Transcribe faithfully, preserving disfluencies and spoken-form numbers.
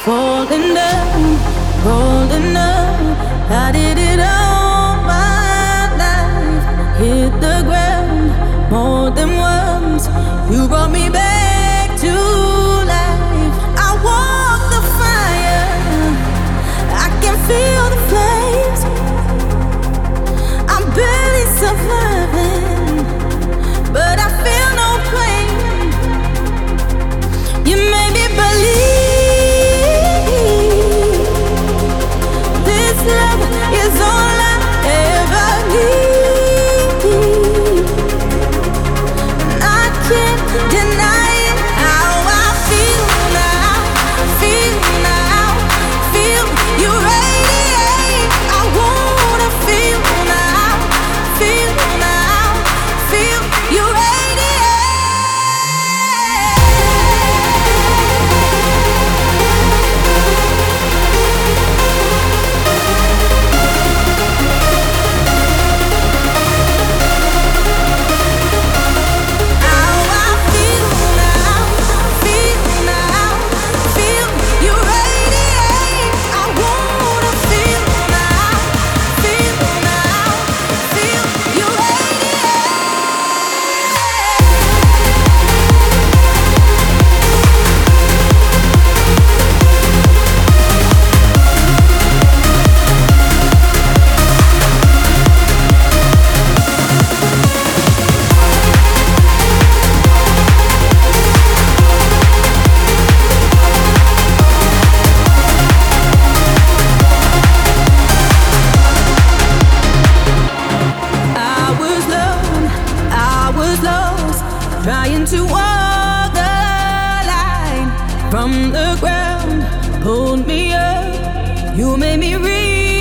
falling down, rolling up. I did it all my life. Hit the ground more than once. You brought me back to life. I walk the fire. I can feel the flames. I'm barely surviving, but I feel no pain. You made me believe this love is all I ever need. And I can't deny it. How I feel now, feel now, feel you radiate. I wanna feel now, feel now, feel you radiate. Trying to walk the line from the ground, pulled me up. You made me real.